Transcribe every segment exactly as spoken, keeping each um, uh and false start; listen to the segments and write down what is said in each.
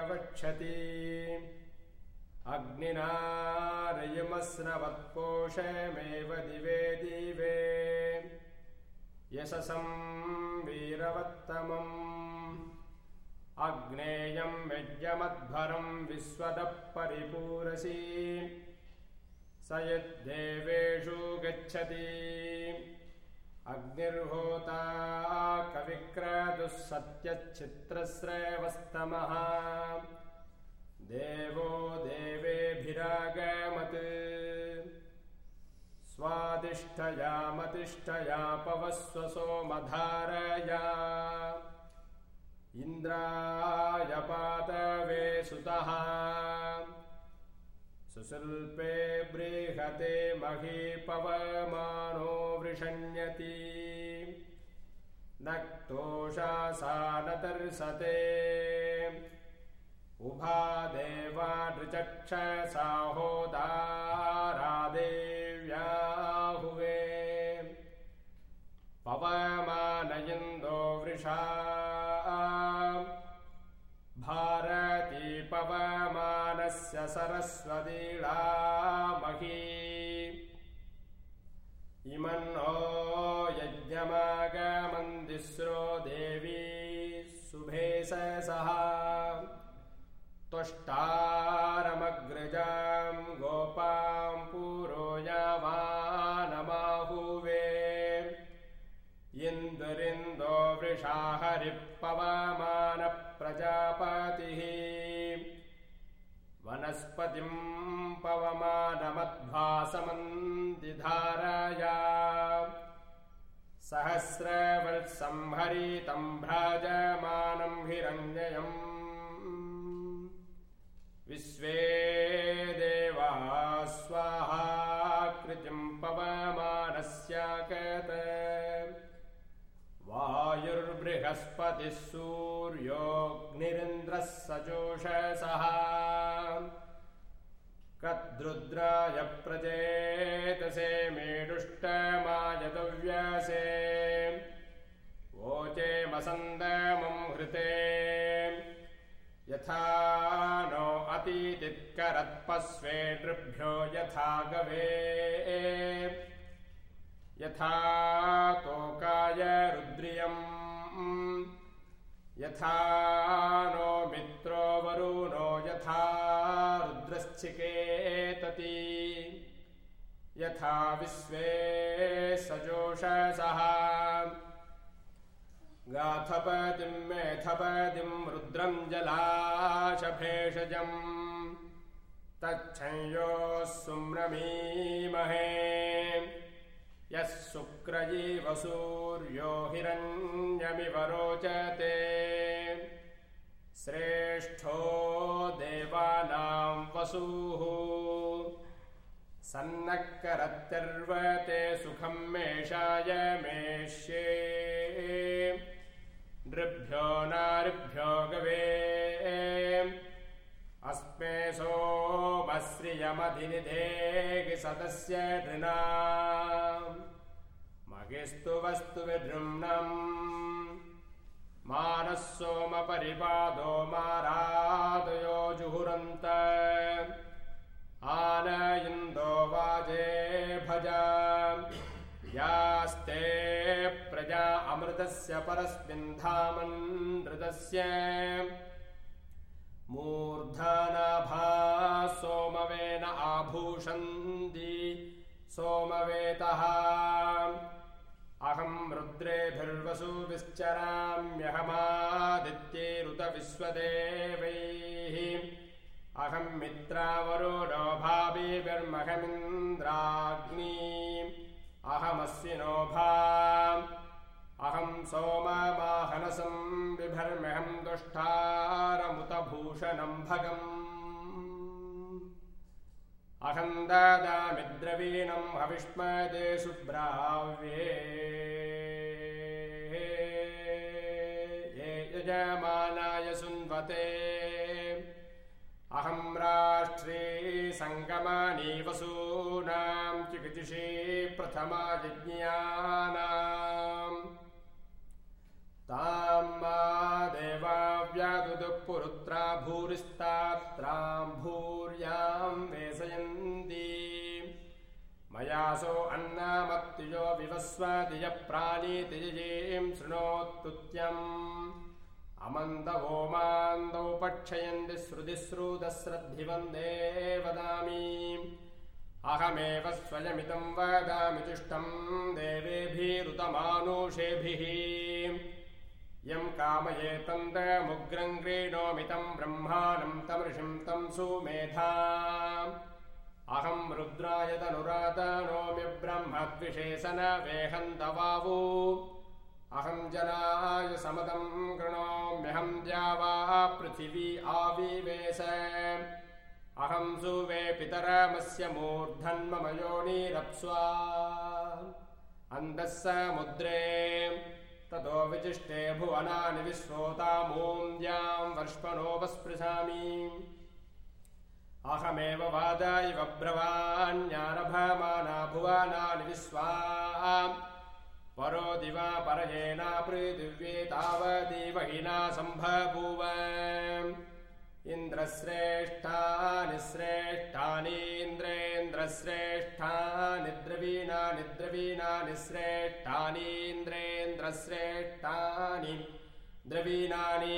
वक्षति अग्निना रयमस्रवत्पोषमेव दिवे दिवे यशसं वीरवत्तमम् अग्नेयं यज्ञमध्वरं विश्वदः परिपूरसि स यद्देवेषु गच्छति अग्निर्होता कविक्रतुः सत्यच्चित्रश्रेवस्तमः देवो देवेभिरागमत् स्वादिष्ठयामतिष्ठया पवस्व सोमधारया इन्द्राय पातवे सुतः सुशिल्पे बृहते मही पवमानो वृषण्यति नक्तोषासानतर्सते उभा देवा नृचक्षसा होदारा देव्याहुवे पवमानयन्दो वृषा भारती पवमानस्य सरस्वतीला मही इमन्नो यज्ञमागमन्दिस्रो देवी शुभेशसः त्वष्टारमग्रजां गोपां पुरो यावानमाहुवे इन्दुरिन्दो वृषा हरिः पवमानः प्रजापतिः वनस्पतिं पवमानमध्वासमन्दिधारया सहस्रवर्षं हरितं भ्राजमानं हिरण्ययम् विश्वे देवा स्वाहा कृतिं पवमानस्याकत वायुर्बृहस्पतिः सूर्योऽग्निरिन्द्रः सजोषसः कद्रुद्राय प्रचेतसे मेडुष्टमायतव्यसे वोचेमसन्दमं हृते यथा नो अतीतित्करत्पस्वे नृभ्यो यथा गवे यथा तोकाय रुद्रियम् यथा नो मित्रो वरुणो यथा रुद्रश्चिकेतति यथा विश्वे सजोषसः गाथपतिं मेथपतिं रुद्रं जलाशभेषजम् तच्छंयोः सुम्रमीमहे यः शुक्रयीव सूर्यो हिरण्यमिव रोचते श्रेष्ठो देवानां वसुः सन्नक्करत्यर्वते सुखं मेषाय मेष्ये नृभ्यो नारिभ्यो गवे अस्मे सोमश्रियमधिनिधेहि सदस्य नृणाम् मगिस्तु वस्तु विजृम्नम् मानः सोमपरिपादो मारादयो जुहुरन्त आनयिन्दो वाजे भजा यास्ते प्रजा अमृतस्य परस्मिन् धामनृतस्य मूर्धनाभा सोमवेन आभूषन्ति सोमवेतः अहं रुद्रेभिर्वसुभिश्चराम्यहमादित्यैरुत विश्वदेवैः अहं मित्रावरुणो भाभिर्महमिन्द्राग्नी अहमस्विनो भा अहं सोममाहनसं बिभर्म्यहं दुष्टारमुत भूषणं भगम् अहं ददामि द्रवीणं हविष्मदे शुभ्राव्ये ये यजमानाय सुन्वते अहं राष्ट्रे संगमानि वसूनां चिकित्सि प्रथमा यज्ञानां तां मा देवा व्यादुदुः पुरुत्रा भूरिस्तात्रां भूर्यां वेशयन्ति मयासो अन्नामत्तिजो विवस्वातियः प्राणीतिजयीं शृणोत्तुत्यम् अमन्दवो मान्दौ पक्षयन्ति श्रुतिश्रुतश्रद्धिवन्दे वदामि अहमेव स्वयमिदं वदामि जुष्टं देवेभिरुतमानुषेभिः यं कामयेतं तमुग्रं क्रीणोमि तं ब्रह्माणं तमृषिं तं सुमेधा अहं रुद्राय तनुरातनोमि ब्रह्मद्विषेसन वेहन्तवावु अहं जलाय समदं कृणोम्यहं द्यावा पृथिवी आविवेश अहं सुवे पितरमस्य मूर्धन्मम योनिरप्स्वा अन्तः समुद्रे ततो विचिष्टे भुवनानि विश्वोतामून्द्यां वर्ष्मणोपस्पृशामि अहमेव वाद इव ब्रवाण्यारभमाना भुवनानि विश्वा परो दिवा परयेना पृथिव्ये तावदेवहिना सम्भूव इन्द्रश्रेष्ठानि श्रेष्ठानि इन्द्रेन्द्रश्रेष्ठानि द्रवीणानि द्रवीणानि श्रेष्ठानि इन्द्रेन्द्रश्रेष्ठानि द्रवीणानि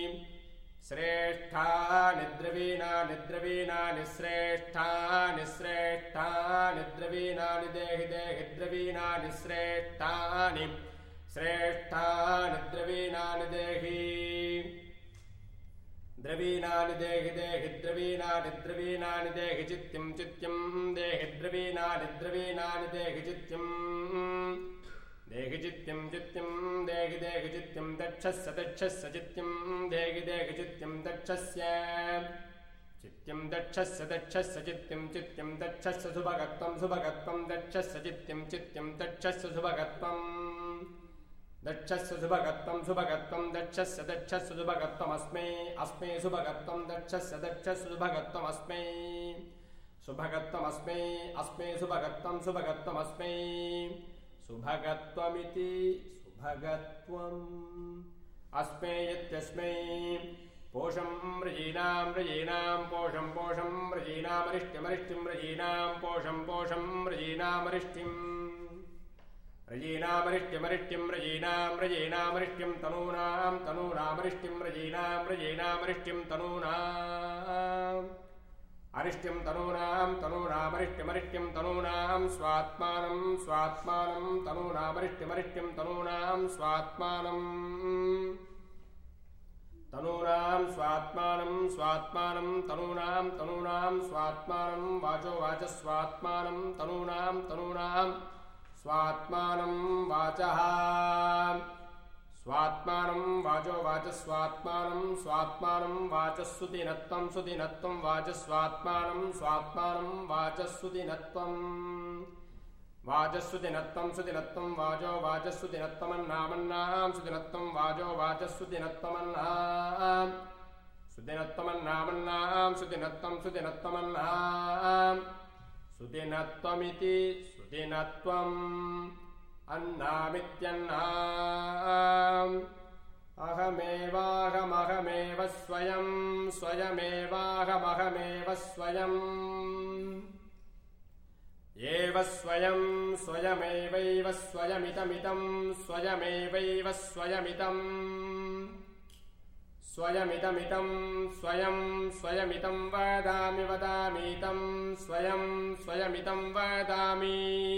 श्रेष्ठानि द्रवीणानि द्रवीणानि श्रेष्ठानि श्रेष्ठानि द्रवीणानि देहि देहि द्रवीणानि श्रेष्ठानि श्रेष्ठानि द्रवीणानि देहि द्रवीणानि देहि देहि द्रवीणानि द्रवीणानि देहि चित्तिं चित्तिं देहि द्रवीणानि द्रवीणानि देहि चित्तिं देहि चित्तिं चित्तिं देहि देहि चित्तिं दक्षस्य दक्षस्य चित्तिं देहि देहि चित्तिं दक्षस्य चित्तिं दक्षस्य दक्षस्य चित्तिं चित्तिं दक्षस्य सुभगत्वं सुभगत्वं दक्षस्य चित्तिं चित्तिं दक्षस्य सुभगत्वं दक्षस्य सुभगत्वं सुभगत्वं दक्षस्य दक्षस्य सुभगत्वमस्मै अस्मै सुभगत्वं दक्षस्य दक्षस्य सुभगत्वमस्मै सुभगत्वमस्मै अस्मै सुभगत्वं सुभगत्वमस्मै सुभगत्वमिति सुभगत्वम् अस्मै इत्यस्मै पोषं मृजीनां मृजीनां पोषं पोषं मृजीनामरिष्टिमरिष्टिं मृजीनां पोषं पोषं मृजीनामरिष्टिम् रजीनामरिष्टिमरिष्टिं रजीनां रजीनामरिष्टिं तनूनां तनूनामरिष्टिं रजीनां रजीनामरिष्टिं तनूनाम् अरिष्टिं तनूनां तनूनामरिष्टिमरिष्टिं तनूनां स्वात्मानं स्वात्मानं तनूनामरिष्टिमरिष्टिं तनूनां स्वात्मानं तनूनां स्वात्मानं स्वात्मानं तनूनां तनूनां स्वात्मानं वाचो वाचस्वात्मानं तनूनां तनूनां स्वात्मानं वाचः स्वात्मानं वाचो वाचस्वात्मानं स्वात्मानं वाचस्सुतिनत्वं सुतिनत्वं वाचस्वात्मानं स्वात्मानं वाचस्सुतिनत्वं वाचस्सुतिनत्वं सुतिनत्वं वाचो वाचस्सुतिनत्वमन्नामन्नां सुतिनत्वं वाचो वाचस्सुतिनत्वमन्नां सुतिनत्वमन्नामन्नां सुतिनत्वं सुतिनत्वमन्नां सुतिनत्वमिति सुतिनत्वम् अन्नामित्यन्नाम् अहमेवाहमहमेव स्वयं स्वयमेवाहमहमेव स्वयम् एव स्वयं स्वयमेवैव स्वयमिदमिदं स्वयमेवैव स्वयमिदम् स्वयमिदमिदं स्वयं स्वयमिदं वदामि वदामीदं स्वयं स्वयमिदं वदामि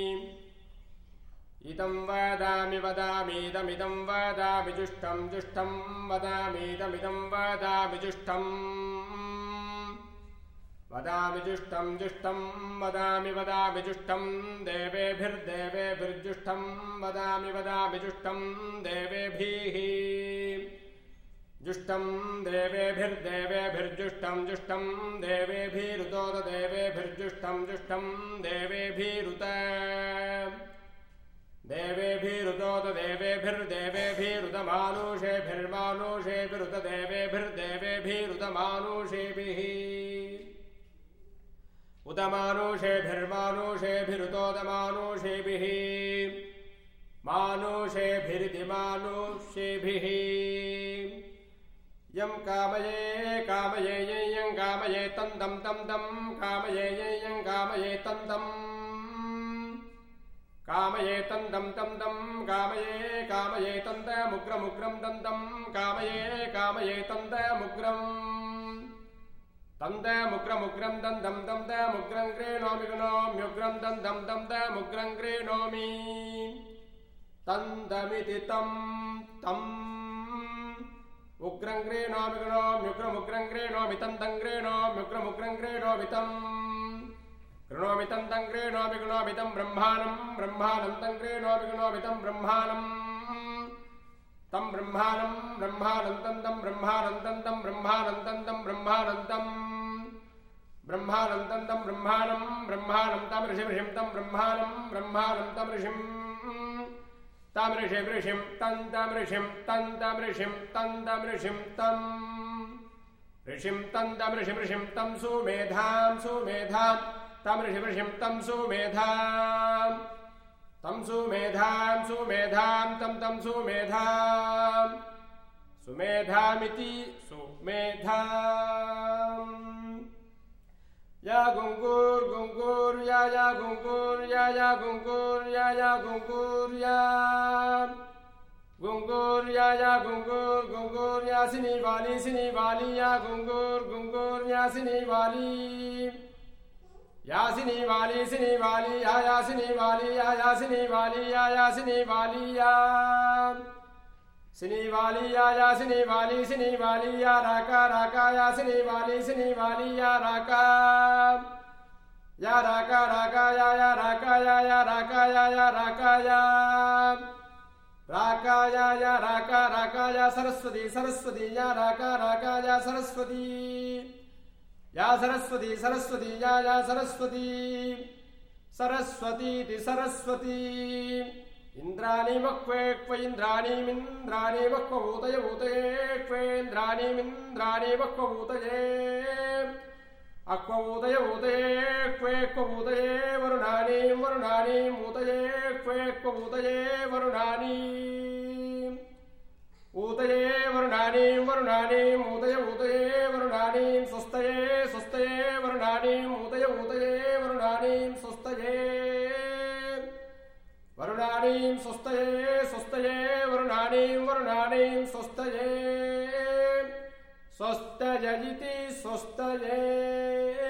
इदं वदामि वदामीदमिदं वदामि जुष्टं जुष्टं वदामीदमिदं वदामि जुष्टं वदामि जुष्टं जुष्टं वदामि वदामि जुष्टं देवेभिर्देवेभिर्जुष्टं वदामि वदामि जुष्टं देवेभिः जुष्टं देवेभिर्देवेभिर्जुष्टं जुष्टं देवेभिरुतोत देवेभिर्जुष्टं जुष्टं देवेभिरुत देवेभिरुतोत देवेभिर्देवेभिरुतमानुषेभिर्मानुषेभिरुत देवेभिर्देवेभिरुतमानुषेभिः उतमानुषेभिर्मानुषेभिरुतोतमानुषेभिः मानुषेभिरिति मानुषेभिः यं कामये कामये यं कामये तं तं तं तं कामये यं कामये तं तं कामये तं तं तं तं कामये कामये तं तमुग्रमुग्रं तं तं कामये कामये तं तमुग्रं तं तमुग्रमुग्रं तं तं तं तमुग्रं क्रीणोमि गुणोम्युग्रं तं तं तं तमुग्रं क्रीणोमि तन्तमिति तं तम् उग्रं क्रीणोमि गुणोम्युग्रमुग्रं क्रीणोमि तं तं क्रीणोम्युग्रमुग्रं क्रीणोमि तं कृणोमि तं तं क्रीणोमि गुणोमि तं ब्रह्माणं ब्रह्माणं तं क्रीणोमि गुणोमि तं ब्रह्माणं तं ब्रह्माणं ब्रह्माणं तं तं ब्रह्माणं तं तं ब्रह्माणं तं तं ब्रह्माणं तं ब्रह्माणं तं तं ब्रह्माणं ब्रह्माणं तं ऋषिं ऋषिं तं ब्रह्माणं ब्रह्माणं तं ऋषिं तं ऋषिं ऋषिं तं तं ऋषिं तं तं ऋषिं तं तं ऋषिं तं ऋषिं तं तं ऋषिं ऋषिं तं सुमेधां सुमेधां तं ऋषिं ऋषिं तं सुमेधां तं सुमेधां सुमेधां तं तं सुमेधां सुमेधामिति सुमेधां या गुंगुर गुंगुर या या गुंगुर या या गुंगुर या या गुंगुर या गुंगुर या या गुंगुर गुंगुर या सिनी वाली सिनी वाली या गुंगुर गुंगुर या सिनी वाली यासिनी वाली सिनी वाली या यासिनी वाली या यासिनी वाली या यासिनी वाली या सिनी वाली या यासिनी वाली सिनी वाली या राका राका यासिनी वाली सिनी वाली या राका या राका राका या या राका या या राका या या राका या राका या या राका राका या सरस्वती सरस्वती या राका राका या सरस्वती या सरस्वती सरस्वती या या सरस्वती सरस्वती सरस्वती इंद्राणी मक्वे क्व इंद्राणी मिंद्राणी मक्व भूतये भूतये क्वेन्द्राणी मिंद्राणी मक्व भूतये अक्व भूतये भूतये क्वे क्व भूतये वरुणानी वरुणानी भूतये क्वे क्व भूतये वरुणानी ऊतये वरुणानी वरुणानी ऊतये ऊतये वरुणानी स्वस्तये स्वस्तये वरुणानी ऊतये ऊतये वरुणानी स्वस्तये वरुणानी स्वस्तये स्वस्तये वरुणानी वरुणानी स्वस्तये स्वस्तयिति स्वस्तये